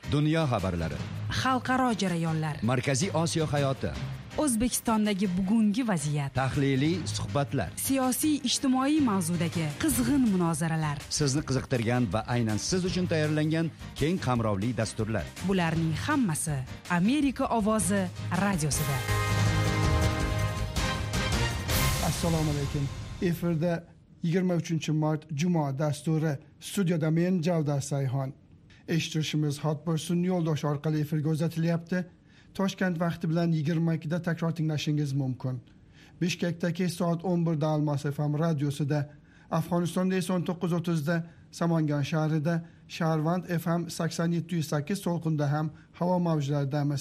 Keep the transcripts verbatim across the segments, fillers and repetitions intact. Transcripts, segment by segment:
Dunyo xabarlari, xalqaro jarayonlar, Markaziy Osiyo hayoti, O'zbekistondagi bugungi vaziyat, tahliliy suhbatlar, siyosiy ijtimoiy mavzudagi qizg'in munozaralar, sizni qiziqtirgan va aynan siz uchun tayyorlangan keng qamrovli dasturlar. Bularning hammasi Amerika ovozi radiosida. Assalomu alaykum. Efirda yigirma uchinchi mart Juma dasturi. Studiyada men Javdar Sayxon. Eshitishimiz Hotbursun yo'ldosh orqali efirga uzatilyapti. Toshkent vaqti bilan yigirma ikkida takror tinglashingiz mumkin. Bishkekdagi soat o'n birda Almas F M radiosida, Afg'onistonda esa o'n to'qqiz o'ttizda, Samangan shahrida, Sharvand F M sakson yetti nuqta sakkiz to'lqinda ham havo mavjlaridamiz.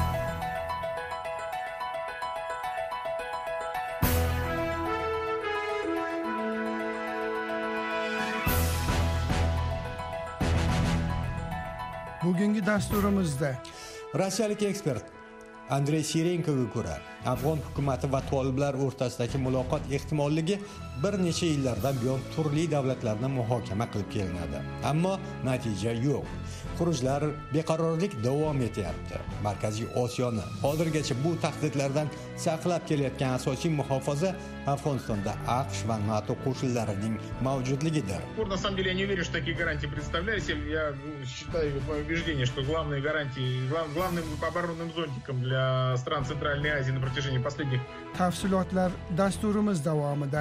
Bugungi dasturimizda rossiyalik ekspert Andrey Sirenkoga ko'ra, Afg'on hukumati va toliblar o'rtasidagi muloqot ehtimolligi bir necha yillardan buyon turli davlatlarni muhokama qilib kelinadi. Ammo natija yo'q. Xurujlar, beqarorlik davom etyapti. Markaziy Osiyoni hozirgacha bu tahdidlardan saqlab kelayotgan asosiy muhofaza Afg'onistonda AQSh va NATO qo'shinlarining mavjudligidir. На самом деле я не уверен, что такие гарантии представляют. Я считаю по убеждению, что главные гарантии, главным оборонным зонтиком для стран Центральной Азии на протяжении последних... Tafsilotlar dasturimiz davomida.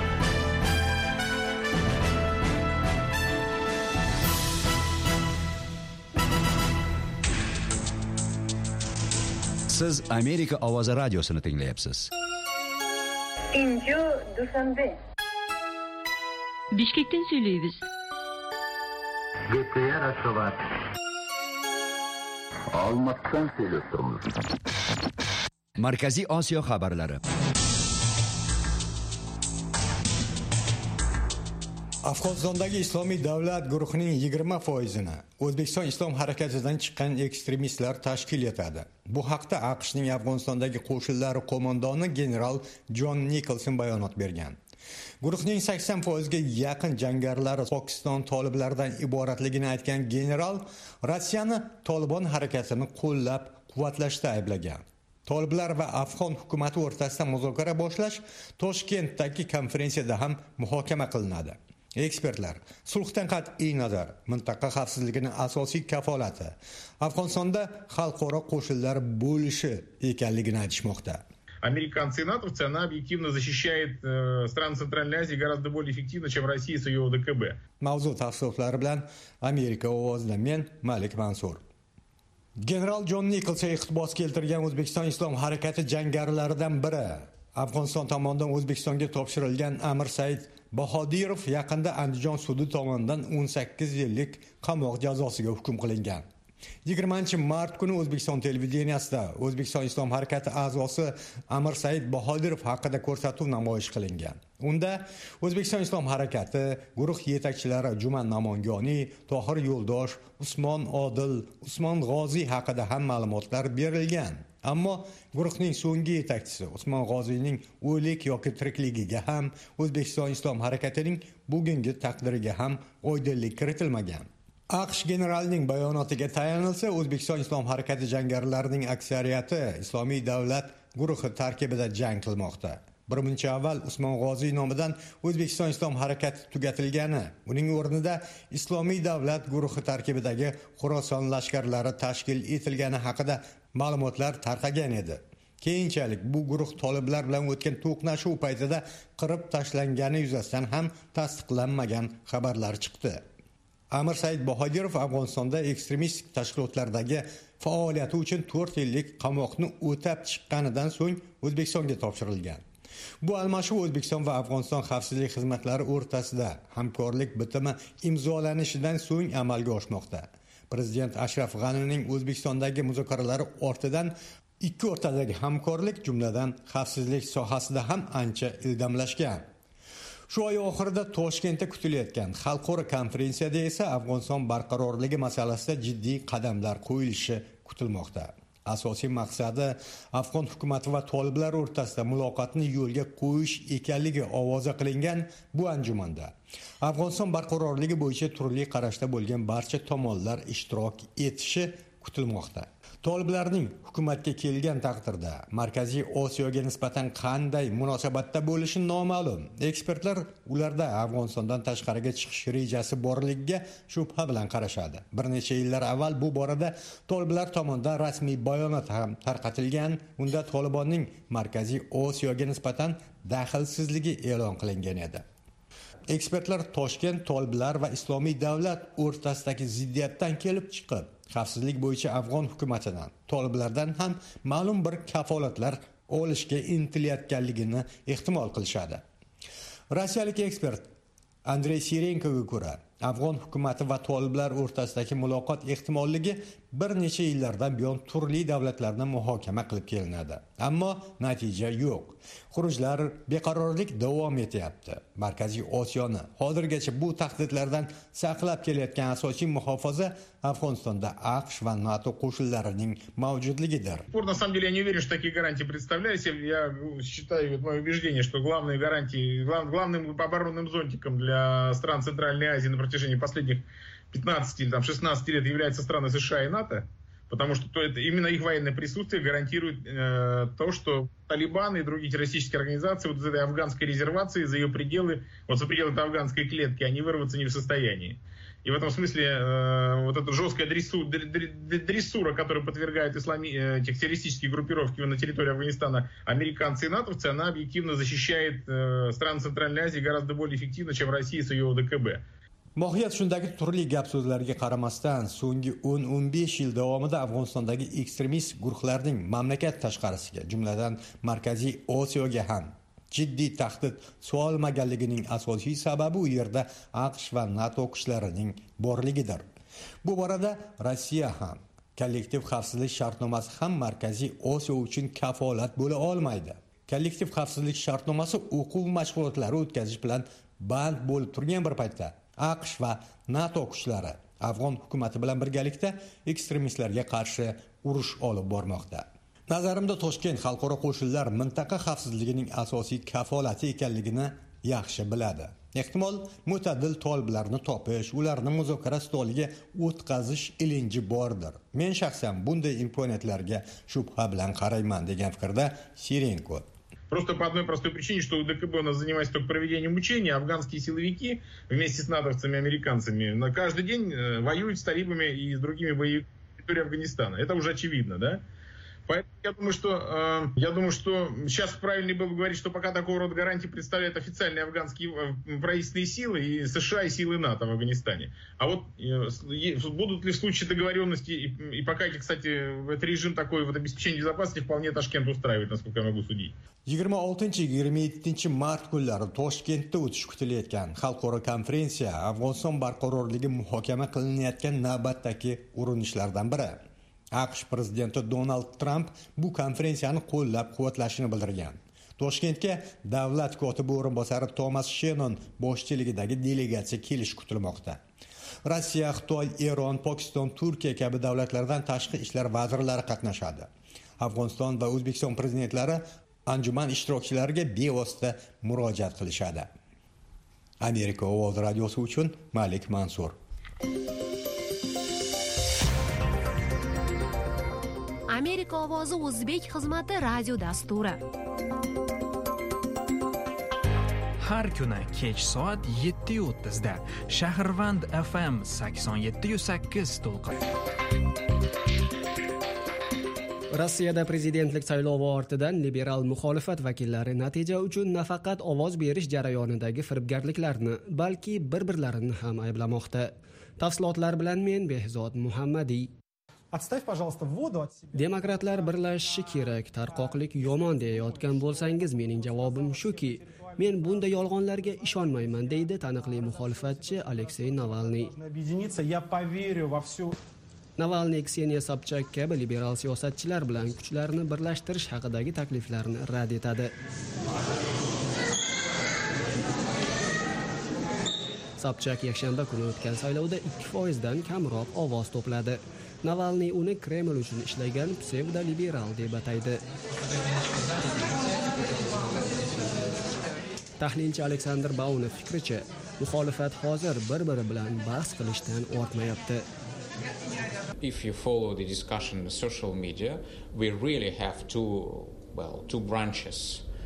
Siz Amerika ovozi radiosini tinglayapsiz. İnci Dushanbe. Bishkekdan söyleyimiz. G'p Ashxobod. Olmaotdan söylüyoruz. Markaziy Osiyo xabarlari. Afg'onistondagi Islomiy davlat guruhining yigirma foizini O'zbekiston Islom harakatidan chiqqan ekstremistlar tashkil etadi. Bu haqda AQShning Afg'onistondagi qo'shinlari qo'mondoni general Jon Nikolson bayonot bergan. Guruhning sakson foizga yaqin jangarilari Pokiston toliblaridan iboratligini aytgan general Rossiyani Tolibon harakatini qo'llab-quvvatlashda ayblagan. Toliblar va afg'on hukumati o'rtasida muzokara boshlash Toshkentdagi konferensiyada ham muhokama qilinadi. Ekspertlar sulhdan qat'iy nazar mintaqa xavfsizligining asosiy kafolati Afg'onistonda xalqaro qo'shinlar bo'lishi ekanligini aytishmoqda. Американцы и натовцы, она объективно защищает э, страны Центральной Азии гораздо более эффективно, чем Россия с ее O D K B. Mavzu tafsilotlari bilan Amerika ovozida men Malik Mansur. General Jon Nikolson iqtibos keltirgan O'zbekiston Islom harakati jangarilaridan biri Afg'oniston tomonidan O'zbekistonga topshirilgan Amir Said Bahodirov yaqinda Andijon sudi tomonidan o'n sakkiz yillik qamoq jazosiga hukm qilingan. yigirmanchi mart kuni O'zbekiston televideniyasida O'zbekiston Islom harakati a'zosi Amir Said Bahodirov haqida ko'rsatuv namoyish qilingan. Unda O'zbekiston Islom harakati guruh yetakchilari Juman Namongoniy, Tohir Yo'ldosh, Usmon Odil, Usmon G'oziy haqida ham ma'lumotlar berilgan. Ammo guruhning so'nggi yetakchisi Usmon G'oziyning o'lik yoki tirikligiga ham O'zbekiston Islom harakatining bugungi taqdiriga ham oydinlik kiritilmagan. AQSh generalining bayonotiga tayanilsa, O'zbekiston Islom harakati jangarilarining aksariyati Islomiy davlat guruhi tarkibida jang qilmoqda. Bir muncha avval Usmon G'oziy nomidan O'zbekiston Islom harakati tugatilgani, uning o'rnida Islomiy davlat guruhi tarkibidagi Xorason lashkarlari tashkil etilgani haqida ma'lumotlar tarqagan edi. Keyinchalik bu guruh toliblar bilan o'tgan to'qnashuv paytida qirib tashlangani yuzasidan ham tasdiqlanmagan xabarlar chiqdi. Amir Said Bahodirov Afg'onistonda ekstremistik tashkilotlardagi faoliyati uchun to'rt yillik qamoqni o'tab chiqqanidan so'ng O'zbekistonga topshirilgan. Bu almashuv O'zbekiston va Afg'oniston xavfsizlik xizmatlari o'rtasida hamkorlik bitimi imzolanishidan so'ng amalga oshmoqda. Prezident Ashraf G'anining O'zbekistondagi muzokaralari ortidan ikki o'rtadagi hamkorlik, jumladan xavfsizlik sohasida ham ancha ildamlashgan. Shu oy oxirida Toshkentda kutilayotgan xalqaro konferensiyada esa Afg'oniston barqarorligi masalasida jiddiy qadamlar qo'yilishi kutilmoqda. Asosiy maqsadi afg'on hukumati va toliblar o'rtasida muloqotni yo'lga qo'yish ekanligi ovoza qilingan bu anjumanda Afg'oniston barqarorligi bo'yicha turli qarashda bo'lgan barcha tomonlar ishtirok etishi kutilmoqda. Toliblarning hukumatga kelgan taqdirda Markaziy Osiyoga nisbatan qanday munosabatda bo'lishi noma'lum. Ekspertlar ularda Afg'onistondan tashqariga chiqish rejasi borligiga shubha bilan qarashadi. Bir necha yillar avval bu borada toliblar tomonidan rasmiy bayonot ham tarqatilgan. Unda Tolibonning Markaziy Osiyoga nisbatan daxlsizligi e'lon qilingan edi. Ekspertlar Toshkent toliblar va Islomiy davlat o'rtasidagi ziddiyatdan kelib chiqib, xavfsizlik bo'yicha afg'on hukumatidan, toliblardan ham ma'lum bir kafolatlar olishga intilayotganligini ehtimol qilishadi. Rossiyalik ekspert Andrey Sirenkoga ko'ra, afg'on hukumati va toliblar o'rtasidagi muloqot ehtimolligi bir necha yillardan buyon turli davlatlarni muhokama qilib kelinadi. Ammo natija yo'q. Xurujlar, beqarorlik davom etyapti. Markaziy Osiyoni hozirgacha bu tahdidlardan saqlab kelayotgan asosiy muhofaza Afg'onistonda AQSh va NATO qo'shinlarining mavjudligidir. На самом деле я не уверен, что такие гарантии представляют. Я считаю, вот мое убеждение, что главные гарантии, глав, главным оборонным зонтиком для стран Центральной Азии на протяжении последних пятнадцати или там, шестнадцати лет являются страны США и НАТО. Потому что то это, именно их военное присутствие гарантирует э, то, что Талибан и другие террористические организации вот из этой афганской резервации, за ее пределы, вот за пределы этой афганской клетки, они вырваться не в состоянии. И в этом смысле э, вот эта жесткая дрессура, дрессура, которую подвергают ислами, э, этих террористические группировки на территории Афганистана американцы и натовцы, она объективно защищает э, страны Центральной Азии гораздо более эффективно, чем Россия с ее ОДКБ. Mohiyat shundagi turli gap so'zlarga qaramasdan, so'nggi o'n o'n besh yil davomida Afg'onistondagi ekstremist guruhlarning mamlakat tashqarisiga, jumladan Markaziy Osiyoga ham jiddiy tahdid solmaganligining asosiy sababi u yerda AQSh va NATO kuchlarining borligidir. Bu borada Rossiya ham kollektiv xavfsizlik shartnomasi ham Markaziy Osiyo uchun kafolat bo'la olmaydi. Kollektiv xavfsizlik shartnomasi o'quv mashg'ulotlari o'tkazish bilan band bo'lib turgan bir paytda AQSh va NATO kuchlari afg'on hukumati bilan birgalikda ekstremistlarga qarshi urush olib bormoqda. Nazarimda Toshkent xalqaro qo'shinlar mintaqa xavfsizligining asosiy kafolati ekanligini yaxshi biladi. Ehtimol mo'tadil toliblarni topish, ularni muzokara stoliga o'tkazish ilinji bordir. Men shaxsan bunday imkoniyatlarga shubha bilan qarayman degan fikrda Sirenko. Просто по одной простой причине, что УДКБ у нас занимается только проведением учений, а афганские силовики вместе с натовцами и американцами на каждый день воюют с талибами и с другими боевиками на территории Афганистана. Это уже очевидно, да? Поэтому я думаю, что, э, я думаю, что сейчас правильнее было бы говорить, что пока такого рода гарантии представляют официальные афганские правительственные силы и США и силы НАТО в Афганистане. А вот э, будут ли в случае договоренности, и, и пока, кстати, этот режим такой вот обеспечения безопасности вполне Ташкент устраивает, насколько я могу судить. yigirma oltinchi yigirma yettinchi mart kunlari Toshkentda o'tishi kutilayotgan xalqaro konferensiya Afg'oniston barqarorligi muhokama qilinayotgan navbatdagi urinishlardan biri. AQSh prezidenti Donald Trump bu konferensiyani qo'llab-quvvatlashini bildirgan. Toshkentga davlat kotibi o'rinbosari Thomas Shannon boshchiligidagi delegatsiya kelishi kutilmoqda. Rossiya, Xitoy, Eron, Pokiston, Turkiya kabi davlatlardan tashqi ishlar vazirlari qatnashadi. Afg'oniston va O'zbekiston prezidentlari anjuman ishtirokchilariga bevosita murojaat qilishadi. Amerika ovozi radiosi uchun Malik Mansur. Amerika ovozi o'zbek xizmati radio dasturi. Har kuni kech soat yetti o'ttiz da Shahrvand F M sakson yetti sakkiz to'lqin. Rossiyada prezidentlik saylovi ortidan liberal muxolifat vakillari natija uchun nafaqat ovoz berish jarayonidagi firibgarliklarni, balki bir-birlarini ham ayblamoqda. Tafsilotlar bilan men Behzod Muhammadiy. Отставь, пожалуйста, воду от себя. Demokratlar birlashishi kerak, tarqoqlik yomon deyayotgan bo'lsangiz, mening javobim shuki, men bunday yolg'onlarga ishonmayman, deydi taniqli muxolifatchi Aleksey Navalniy. Объединиться, я поверю во всю. Navalniy Kseniya Sobchak kabi liberal siyosatchilar bilan kuchlarni birlashtirish haqidagi takliflarni rad etadi. Sobchak yakshanba kuni o'tgan saylovda ikki foizdan kamroq ovoz to'pladi. Navalniy uni Kreml uchun ishlagan psevdoliberal deb ataydi. Tahlilchi Alexander Baunov fikricha, muxolifat hozir bir-biri bilan bahs qilishdan ortmayapti. If you follow the discussion in social media, we really have two, well, two branches.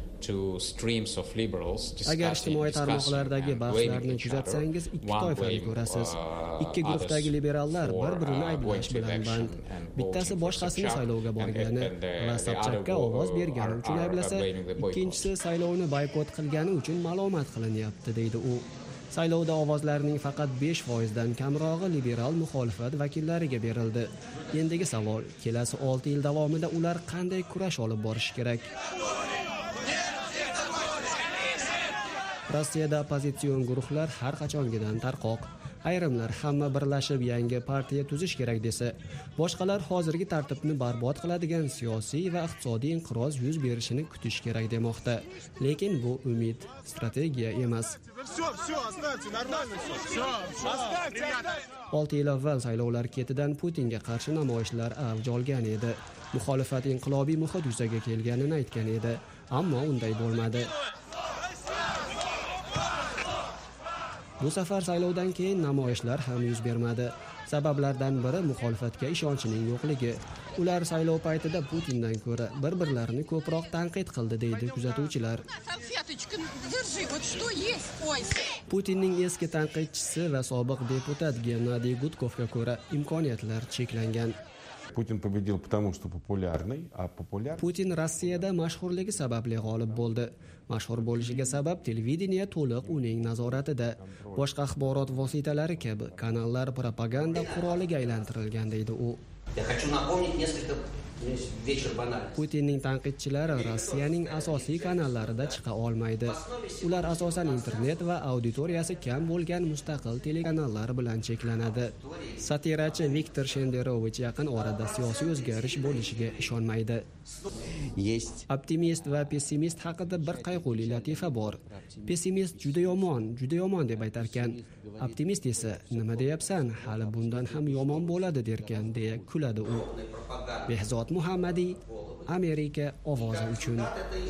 Agar ijtimoiy tarmoqlardagi bahslarni kuzatsangiz, ikki toifani ko'rasiz. Ikki guruhdagi liberallar bir-birini ayblash bilan band. Bittasi boshqasini saylovga borgani va Sobchakka ovoz bergani uchun ayblasa, ikkinchisi saylovni boykot qilgani uchun ma'lumot qilinyapti, deydi u. Saylovda ovozlarning faqat besh foizdan kamrog'i liberal muxolifat vakillariga berildi. Endigi savol, kelasi olti yil davomida ular qanday kurash olib borishi kerak? Rossiyada opozitsion guruhlar har qachongidan tarqoq. Ayrimlar hamma birlashib yangi partiya tuzish kerak desa, boshqalar hozirgi tartibni barbod qiladigan siyosiy va iqtisodiy inqiroz yuz berishini kutish kerak demoqda. Lekin bu umid, strategiya emas. olti yil avval saylovlar ketidan Putinga qarshi namoyishlar avj olgan edi. Muxolifat inqilobiy muhit yuzaga kelganini aytgan edi, ammo unday bo'lmadi. Bu safar saylovdan keyin namoyishlar ham yuz bermadi. Sabablardan biri muxolifatga ishonchining yo'qligi. Ular saylov paytida Putindan ko'ra bir-birlarini ko'proq tanqid qildi, deydi kuzatuvchilar. Putinning eski tanqidchisi va sobiq deputat Gennadiy Gudkovga ko'ra imkoniyatlar cheklangan. Putin победил потому что популярный, а популярный. Putin Rossiyada mashhurligi sababli g'olib bo'ldi. Mashhur bo'lishiga sabab televideniya to'liq uning nazoratida. Boshqa axborot vositalari kabi kanallar propaganda quroliga aylantirilgan, deydi u. Putinning tanqidchilari Rossiyaning asosiy kanallarida chiqa olmaydi. Ular asosan internet va auditoriyasi kam bo'lgan mustaqil telekanallar bilan cheklanadi. Satirachi Viktor Shenderovich yaqin orada siyosiy o'zgarish bo'lishiga ishonmaydi. Optimist va pessimist haqida bir qayg'uli latifa bor. Pessimist juda yomon, juda yomon deb aytarkan. Optimist esa nima deyapsan, hali bundan ham yomon bo'ladi derkan, deya kuladi u. Behzod Muhammadiy, Amerika ovozi uchun.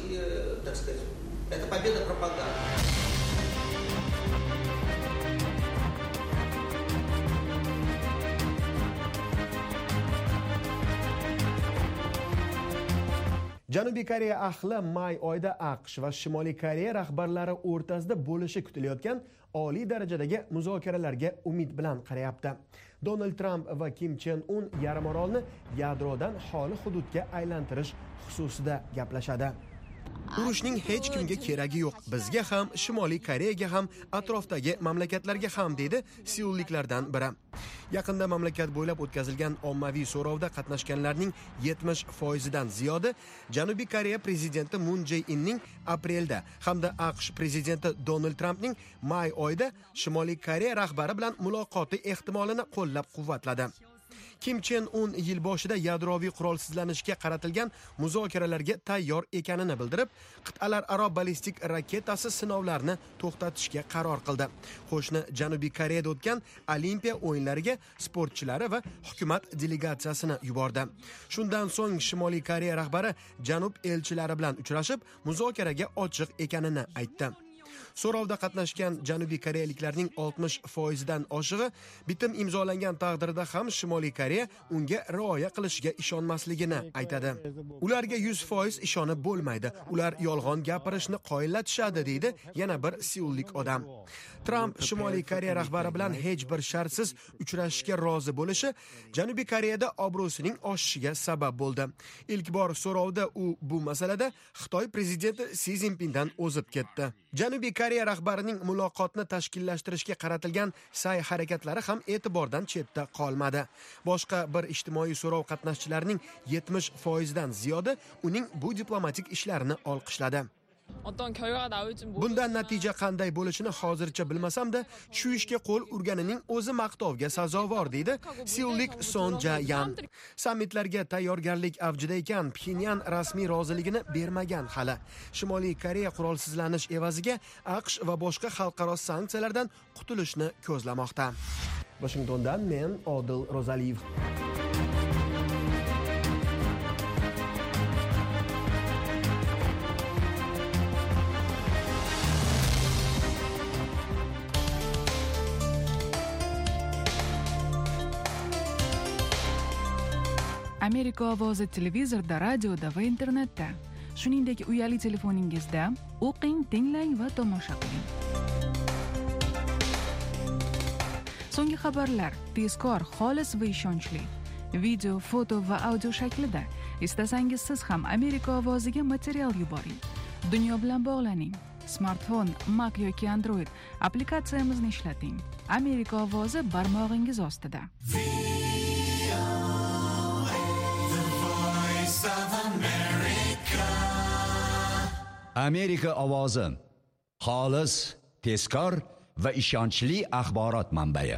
Janubiy Koreya ahli may oyida AQSh va Shimoliy Koreya rahbarlari o'rtasida bo'lishi kutilayotgan oliy darajadagi muzokaralarga umid bilan qarayapti. Donald Trump va Kim Chen Un yarim orolni yadrodan xoli hududga aylantirish xususida gaplashadi. Urushning hech kimga keragi yo'q. Bizga ham, Shimoliy Koreyaga ham, atrofdagi mamlakatlarga ham, dedi seulliklardan biri. Yaqinda mamlakat bo'ylab o'tkazilgan ommaviy so'rovda qatnashganlarning yetmish foizidan ziyodi Janubiy Koreya prezidenti Moon Jae-inning aprelda hamda AQSh prezidenti Donald Trampning may oyida Shimoliy Koreya rahbari bilan muloqoti ehtimolini qo'llab-quvvatladi. Kim Chen Un yil boshida yadroviy qurolsizlanishga qaratilgan muzokaralarga tayyor ekanini bildirib, qit'alararo ballistik raketasi sinovlarini to'xtatishga qaror qildi. Qo'shni Janubiy Koreyada o'tgan Olimpiya o'yinlariga sportchilari va hukumat delegatsiyasini yubordi. Shundan so'ng Shimoliy Koreya rahbari janub elchilari bilan uchrashib, muzokaraga ochiq ekanini aytdi. So'rovda qatnashgan Janubiy Koreyaliklarning oltmish foizidan oshig'i bitim imzolangan taqdirda ham Shimoliy Koreya unga rioya qilishiga ishonmasligini aytadi. Ularga yuz foiz ishonib bo'lmaydi. Ular yolg'on gapirishni qoyillatishadi, deydi yana bir seullik odam. Trump Shimoliy Koreya rahbari bilan hech bir shartsiz uchrashishga rozi bo'lishi Janubiy Koreyada obro'sining oshishiga sabab bo'ldi. Ilk bor so'rovda u bu masalada Xitoy prezidenti Si Zinpindan o'zib ketdi. Janubiy Koreya rahbarining muloqotni tashkillashtirishga qaratilgan sa'y harakatlari ham e'tibordan chetda qolmadi. Boshqa bir ijtimoiy so'rov qatnashchilarining yetmish foizdan ziyodi uning bu diplomatik ishlarini olqishladi. Bundan natija qanday bo'lishini hozircha bilmasam-da, shu ishga qo'l urganining o'zi maqtovga sazovor, deydi seullik Son Ja-yan. Sammitlarga tayyorgarlik avjida ekan, Pxenyan rasmiy roziligini bermagan hali. Shimoliy Koreya qurolsizlanish evaziga AQSh va boshqa xalqaro sanksiyalardan qutulishni ko'zlamoqda. Washingtondan men Odil Rozaliyev. Amerika ovozi televizorda, radioda va internetda. Shuningdek, uyali telefoningizda o'qing, tinglang va tomosha qiling. So'nggi xabarlar tezkor, xolis va ishonchli. Video, foto va audio shaklida. Istasangiz siz ham Amerika ovoziga material yuboring. Dunyo bilan bog'laning. Smartfon, Mac yoki Android applikatsiyamizni ishlating. Amerika ovozi barmog'ingiz ostida. Amerika ovozi xolis, tezkor va ishonchli axborot manbai.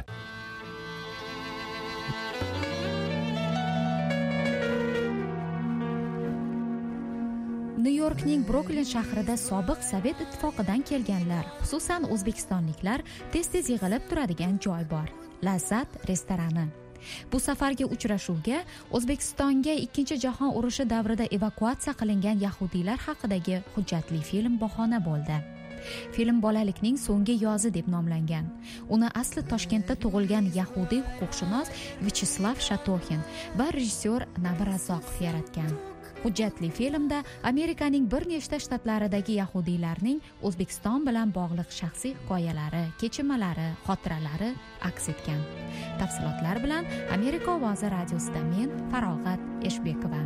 Nyu-Yorkning Broklin shahrida sobiq Sovet ittifoqidan kelganlar, xususan o'zbekistonliklar tez-tez yig'ilib turadigan joy bor. Lazzat restorani. Bu safargi uchrashuvga O'zbekistonga Ikkinchi jahon urushi davrida evakuatsiya qilingan yahudiylar haqidagi hujjatli film bahona bo'ldi. Film bolalikning so'nggi yozi deb nomlangan. Uni asli Toshkentda tug'ilgan yahudiy huquqshunos Vyacheslav Shatoxin va rejissyor Nabir Razzoqov yaratgan. Hujjatli filmda Amerikaning bir nechta shtatlaridagi yahudiylarning O'zbekiston bilan bog'liq shaxsiy hikoyalari, kechinmalari, xotiralari aks etgan. Tafsilotlar bilan Amerika ovozi radiosida men Farog'at Eshbekova.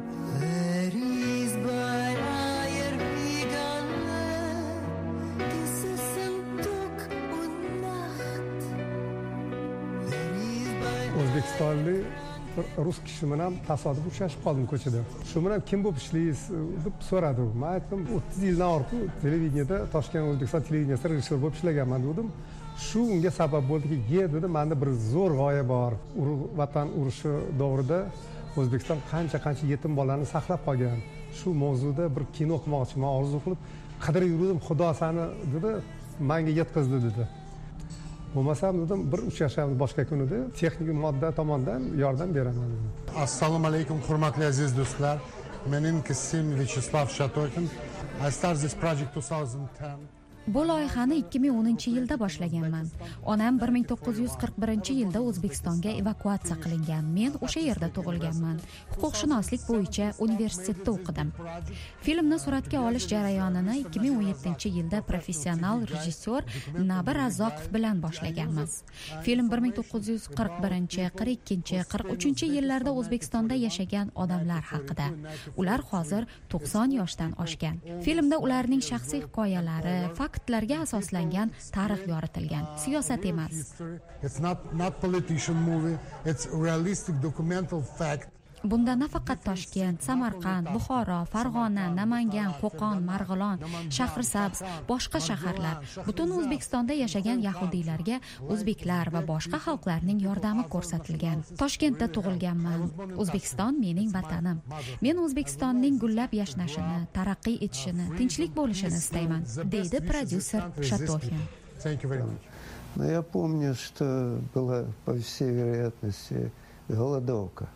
O'zbekistonlik rus kishi bilan tasodif uchrashib qoldim ko'chada. Shu bilan kim bo'lib ishlaysiz deb so'radi. Men aytdim, o'ttiz yildan ortiq televideniyada, Toshkent O'zbekiston televideniyasida rejissyor bo'lib ishlaganman dedim. Shu unga sabab bo'ldiki, "Ye" dedi, menda bir zo'r g'oya bor. Vatan urushi davrida O'zbekiston qancha-qancha yetim bolani saqlab qolgan. Shu mavzuda bir kino qilmoqchiman, orzu qilib qidirib yurdim. Xudo seni dedi, menga yetkazdi dedi. Bo'lmasam dedim, bir uchrashamiz boshqa kunida texnik modda tomonidan yordam beraman dedim. Assalomu alaykum, hurmatli aziz do'stlar. Mening ismim Vyacheslav Shatoxin. I started this project twenty ten. Bu loyihani ikki ming o'ninchi yilda boshlaganman. Onam bir ming to'qqiz yuz qirq birinchi yilda O'zbekistonga evakuatsiya qilingan. Men o'sha yerda tug'ilganman. Huquqshunoslik bo'yicha universitetda o'qidim. Filmni suratga olish jarayonini ikki ming o'n yettinchi yilda professional rejissyor Nabir Razzoqov bilan boshlaganmiz. Film bir ming to'qqiz yuz qirq birinchi, qirq ikkinchi, qirq uchinchi yillarda O'zbekistonda yashagan odamlar haqida. Ular hozir to'qson yoshdan oshgan. Filmda ularning shaxsiy hikoyalari, faktlarga asoslangan tarix yoritilgan. Siyosat emas. It's not not politician movie, it's realistic documental fact. Bunda nafaqat Toshkent, Samarqand, Buxoro, Farg'ona, Namangan, Qo'qon, Marg'ilon, Shahrisabz, boshqa shaharlar, butun O'zbekistonda yashagan yahudiylarga o'zbeklar va boshqa xalqlarning yordami ko'rsatilgan. Toshkentda tug'ilganman. O'zbekiston mening vatanim. Men O'zbekistonning gullab yashnashini, taraqqiy etishini, tinchlik bo'lishini istayman, deydi prodyuser Shatoxin. Thank you very much. Но я помню, что была, по всей вероятности, голодовка.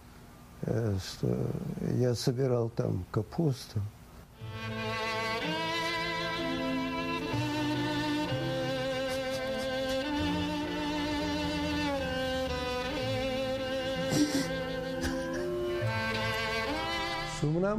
Что я собирал там капусту. Shu bilan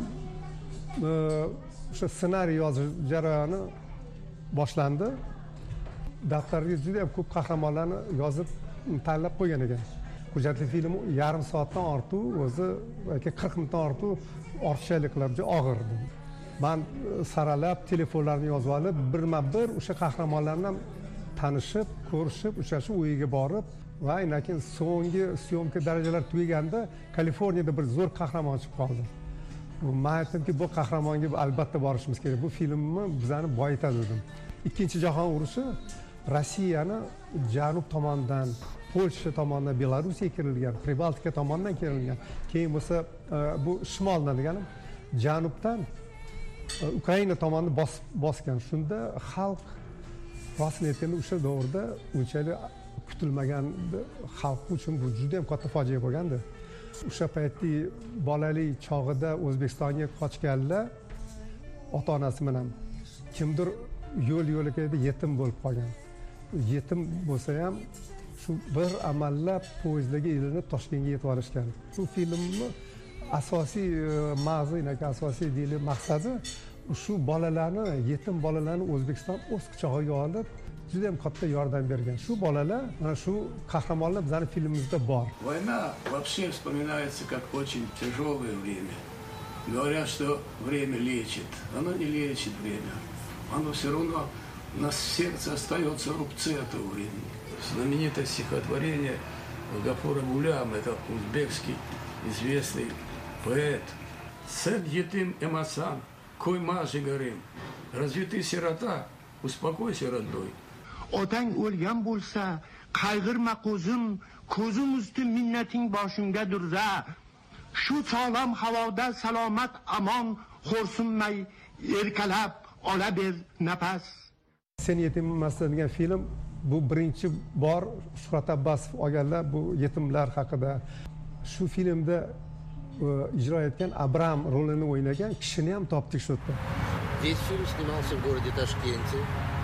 o'sha ssenariy yozish jarayoni boshlandi. Daftarga juda ham ko'p qahramonlarni yozib tanlab qo'ygan ekan. Hujjatli film yarim soatdan ortiq, o'zi qirq minutdan ortiq ortiqchaliklar juda og'ir. Men saralab, telefonlarni yozib olib, birma-bir o'sha qahramonlar bilan tanishib, ko'rishib, uchrashib, uyiga borib va undan keyin so'nggi syomka darajalari tugaganda Kaliforniyada bir zo'r qahramon chiqib qoldi. Men aytdimki, bu qahramonga albatta borishimiz kerak. Bu filmni bizani boyitadi dedim. Ikkinchi jahon urushi Rossiyani janub tomonidan, Polsha tomonidan Belorussiya kirilgan, Pribaltika tomonidan kirilgan. Keyin bo'lsa bu shimoldan deganim, janubdan Ukraina tomonidan bosgan. Shunda xalq rostini aytganda o'sha davrda unchalik kutilmagan, xalq uchun bu juda ham katta fojia bo'lgandi. O'sha paytdagi bolalik chog'ida O'zbekistonga qochganlar ota-onasi bilan kimdir yo'l-yo'lakayda yetim bo'lib qolgan. Yetim bo'lsa ham shu bir amallab poyezdagi ilinib Toshkentga yetib olishgan. Shu filmni asosiy mavzu, asosiy deylik maqsadi shu bolalarni, yetim bolalarni O'zbekiston o'z quchog'iga olib, juda ham katta yordam bergan. Shu bolalar mana shu qahramonlar bizning filmimizda bor. Война вообще вспоминается как очень тяжелое время. Говорят, что время лечит. Оно не лечит время. Оно все равно на сердце остается рубцы этого времени. Знаменитое стихотворение Гафура Гулям, это узбекский известный поэт. Сед етим эмасан, кой мажи горим. Разве ты сирота? Успокойся, родной. Otang o'lgan bo'lsa, qayg'irma qo'zim, ko'zim usti minnating boshimga durza. Shu sog'lom havoda salomat amon, xo'rsinmay erkalab ola ber nafas. Sen yetim emassan degan film bu birinchi bor Shuhrat Abbasov olganlar bu yetimlar haqida. Shu filmda ijro etgan Abram rolini o'ynagan kishini ham topdik shu yerda. Весь фильм снимался в городе Ташкенте.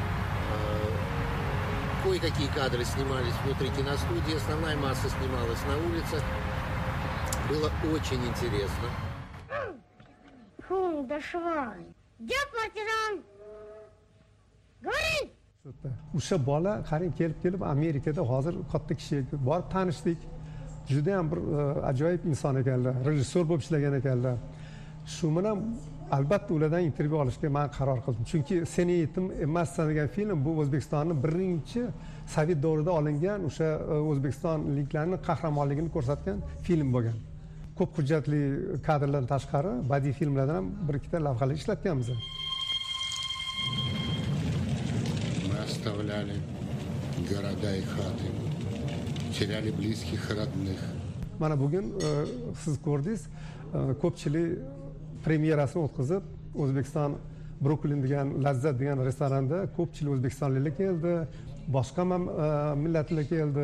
Кое-какие кадры снимались внутри киностудии, основная масса снималась на улицах. Было очень интересно. Фу, да шваль. Где партизан? Говори! O'sha bola qarang kelib-kelib Amerikada hozir katta kishi borib tanishdik. Juda ham bir ajoyib inson ekanlar, rejissyor bo'lib ishlagan ekanlar. Shu bilan albatta ulardan intervyu olishga men qaror qildim. Chunki Sen yetim emassan degan film bu O'zbekistonning birinchi Sovet davrida olingan o'sha o'zbekistonliklarning qahramonligini ko'rsatgan film bo'lgan. Ko'p hujjatli kadrlardan tashqari badiiy filmlardan ham bir ikkita lavhalar ishlatganmiz. Мы оставляли города и хаты, теряли близких и родных. Mana bugun siz ko'rdingiz, ko'pchilik premyerasini o'tkazib, O'zbekiston Brooklyn degan Lazzat degan restoranda ko'pchilik o'zbekistonliklar keldi, boshqa millatlar keldi.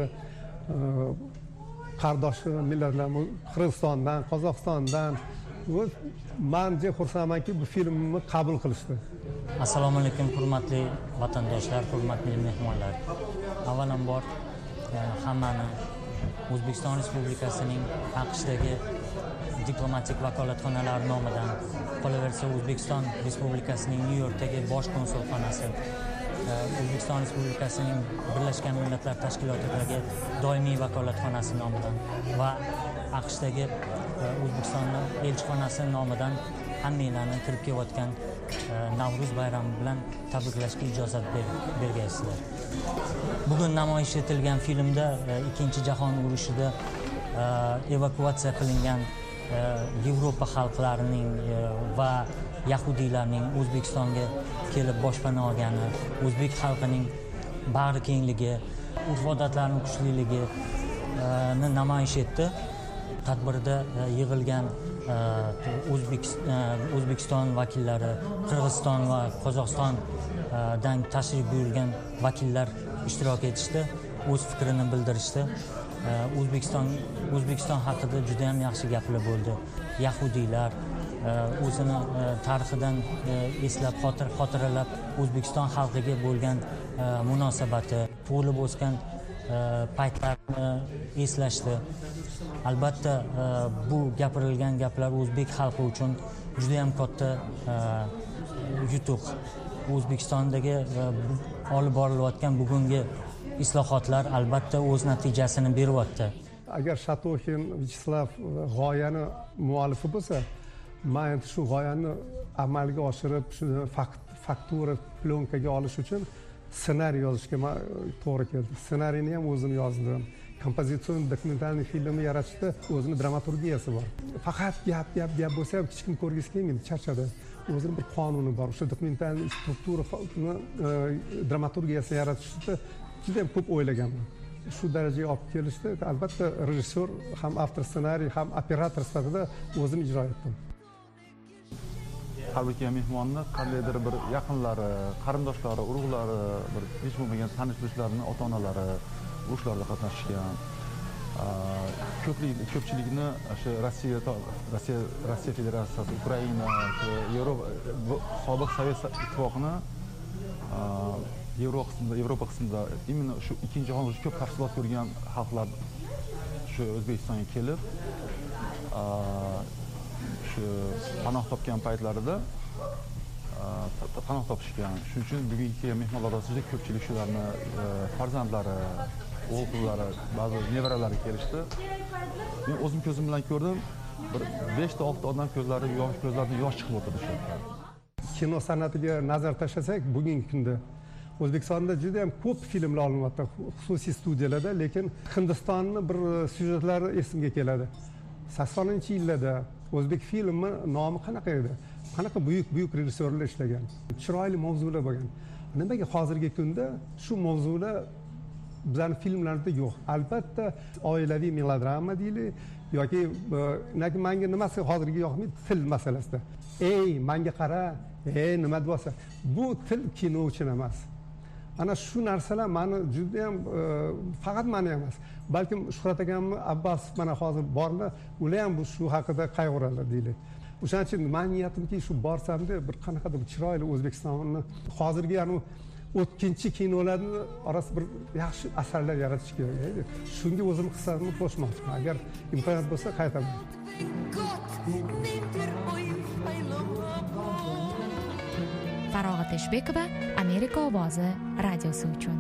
Qardosh millatlar Qirg'izistondan, Qozog'istondan. Men juda xursandmanki bu filmni qabul qilishdi. Assalomu alaykum hurmatli vatandoshlar, hurmatli mehmonlar. Avvalambor hammani O'zbekiston Respublikasining AQShdagi diplomatik vakolatxonalar nomidan, qolaversa O'zbekiston Respublikasining Nyu-Yorkdagi bosh konsulxonasi, O'zbekiston Respublikasining Birlashgan Millatlar Tashkilotidagi doimiy vakolatxonasi nomidan va AQShdagi O'zbekistonning elchixonasi nomidan hammanglarni kirib kelayotgan Navro'z bayrami bilan tabriklashga ijozat bergaysizlar. Bugun namoyish etilgan filmda Ikkinchi jahon urushida evakuatsiya qilingan Yevropa xalqlarining va yahudiylarning O'zbekistonga kelib boshpana olgani, o'zbek xalqining bag'ri kengligi, urf-odatlarining kuchliligini namoyish etdi. Tadbirda yig'ilgan O'zbekiston vakillari, Qirg'iziston va Qozog'istondan tashrif buyurgan vakillar ishtirok etishdi, o'z fikrini bildirishdi. O'zbekiston O'zbekiston haqida juda ham yaxshi gaplar bo'ldi. Yahudiylar o'zini tarixidan eslab, xotiralab, O'zbekiston xalqiga bo'lgan munosabati, tug'ilib o'sgan paytlarni eslashdi. Albatta bu gapirilgan gaplar o'zbek xalqi uchun juda ham katta yutuq. O'zbekistondagi olib borilayotgan bugungi islohotlar albatta o'z natijasini beryapti. Agar Shatoxin Vyacheslav g'oyani muallifi bo'lsa, men shu g'oyani amalga oshirib, shuni faktura plyonkaga olish uchun ssenariy yozishga to'g'ri keldi. Ssenariyni ham o'zim yozdim. Kompozitsion dokumentalniy filmni yaratishda o'zining dramaturgiyasi bor. Faqat gap, gap, gap bo'lsa ham hech kim ko'rgisi kelmaydi, charchadi. O'zining bir qonuni bor. O'sha dokumentalniy strukturani dramaturgiyasini yaratishda juda ham ko'p o'ylaganman. Shu darajaga olib kelishdi. Albatta rejissyor ham avtor ssenariy ham operator sifatida o'zim ijro etdim. Qabul qilgan mehmonni qandaydir bir yaqinlari, qarindoshlari, urug'lari, bir hech bo'lmagan tanish-bilishlarning ota-onalari urushlarda qatnashgan. Ko'plik ko'pchilikni o'sha Rossiya Rossiya Rossiya Federatsiyasi, Ukraina, Yevropa sobiq Sovet ittifoqini Yevropa qismida, Yevropa qismida именно shu ikkinchi jahon urushi ko'p tafsilot ko'rgan xalqlar shu O'zbekistonga kelib shu panoh topgan paytlarida panoh topishgan. Shuning uchun bugungi kelgan mehmonlar orasida ko'pchilik shularni farzandlari, o'g'il qizlari, ba'zi nevaralari kelishdi. Men o'zim ko'zim bilan ko'rdim, bir besh ta olti ta odam ko'zlari yosh, ko'zlaridan yosh chiqib o'tirdi shu yerda. Kino san'atiga nazar tashlasak, bugungi kunda O'zbekistonda juda ham ko'p filmlar olinyapti, xususiy studiyalarda, lekin Hindistonning bir syujetlari esimga keladi. saksoninchi yillarda o'zbek filmi nomi qanaqa edi? Qanaqa buyuk buyuk rejissyorlar ishlagan. Chiroyli mavzular bo'lgan. Nimaga hozirgi kunda shu mavzular bizning filmlarda yo'q? Albatta, oilaviy melodrama deylik yoki menga nimasi hozirgi yoqmaydi? Til masalasida. Ey, menga qara, ey, nima bo'lsa, bu til kino uchun emas. Ana shu narsalar meni juda ham faqat meni emas, balkim Shuhrat akamni Abbas mana hozir borlar, ular ham bu shu haqida qayg'uradilar deylik. O'shaning uchun men niyatimki shu borsamda bir qanaqadir chiroyli O'zbekistonni hozirgi yani o'tkinchi kinolarni orasida bir yaxshi asarlar yaratish kerak edi. Shunga o'zim hissamni qo'shmoqchiman. Agar imkoniyat bo'lsa qaytaman. Farog'at Eshbekova, Amerika ovozi radiosi uchun.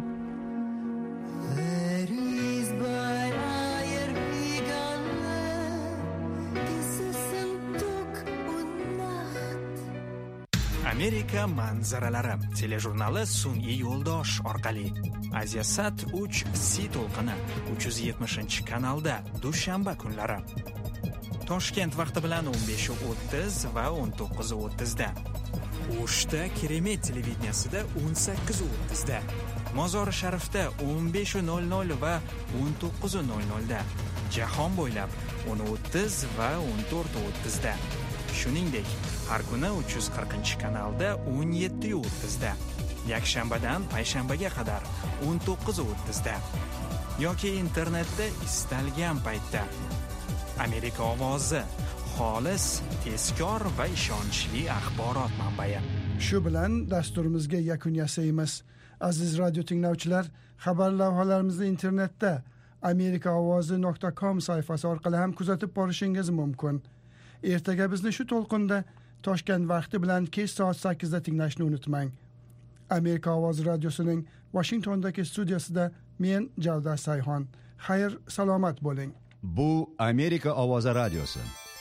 Amerika manzaralari telejurnali sun'iy yo'ldosh orqali Aziyasat uch C to'lqini uch yuz yetmishinchi kanalda dushanba kunlari. Toshkent vaqti bilan o'n besh o'ttiz va o'n to'qqiz o'ttizda. O'shda Keremet televideniyasida o'n sakkiz o'ttizda. Mozori Sharifda o'n besh nol nol va o'n to'qqiz nol nolda. Jahon bo'ylab o'n o'ttiz va o'n to'rt o'ttizda. Shuningdek, har kuni uch yuz qirqinchi kanalda o'n yetti o'ttizda. Yakshanbadan payshanbaga qadar o'n to'qqiz o'ttizda. Yoki internetda istalgan paytda. Amerika ovozi, xolis, tezkor va ishonchli axborot manbai. Shu bilan dasturimizga yakun yasaymiz. Aziz radio tinglovchilar, xabar lavhalarimizni internetda amerika ovozi nuqta com sayfasi orqali ham kuzatib borishingiz mumkin. Ertaga bizni shu to'lqinda Toshkent vaqti bilan kech soat sakkizda tinglashni unutmang. Amerika ovozi radiosining Washingtondagi studiyasida men Javdar Sayxon. Xayr, salomat bo'ling. Bu Amerika ovozi radiosi.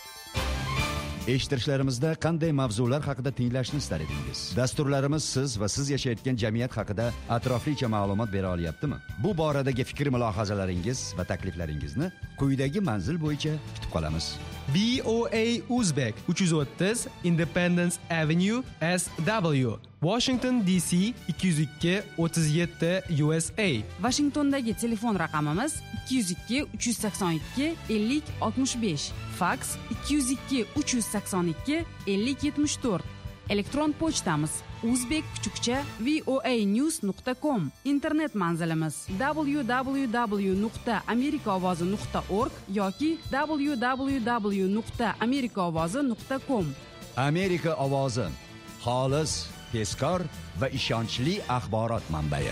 Eshittirishlarimizda qanday mavzular haqida tinglashni istar edingiz? Dasturlarimiz siz va siz yashayotgan jamiyat haqida atroflicha ma'lumot bera olyaptimi? Bu boradagi fikr mulohazalaringiz va takliflaringizni quyidagi manzil bo'yicha kutib qolamiz. V O A Uzbek uch yuz o'ttiz Independence Avenue S W Washington D C ikki yuz ikki o'ttiz yetti U S A. Washingtondagi telefon raqamimiz ikki yuz ikki uch yuz sakson ikki ellik oltmish besh. Fax ikki yuz ikki uch yuz sakson ikki ellik yetmish to'rt. Elektron pochtamiz uzbek kuchukcha voanews nuqta com. Internet manzilimiz w w w nuqta amerika ovozi nuqta org yoki w w w nuqta amerika ovozi nuqta com. Amerika ovozi, xolis, tezkor va ishonchli axborot manbai.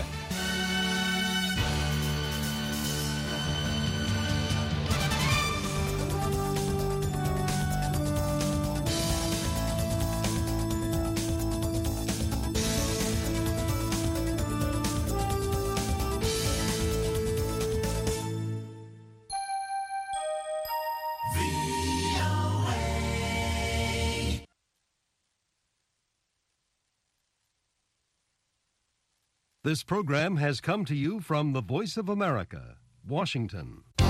This program has come to you from the Voice of America, Washington.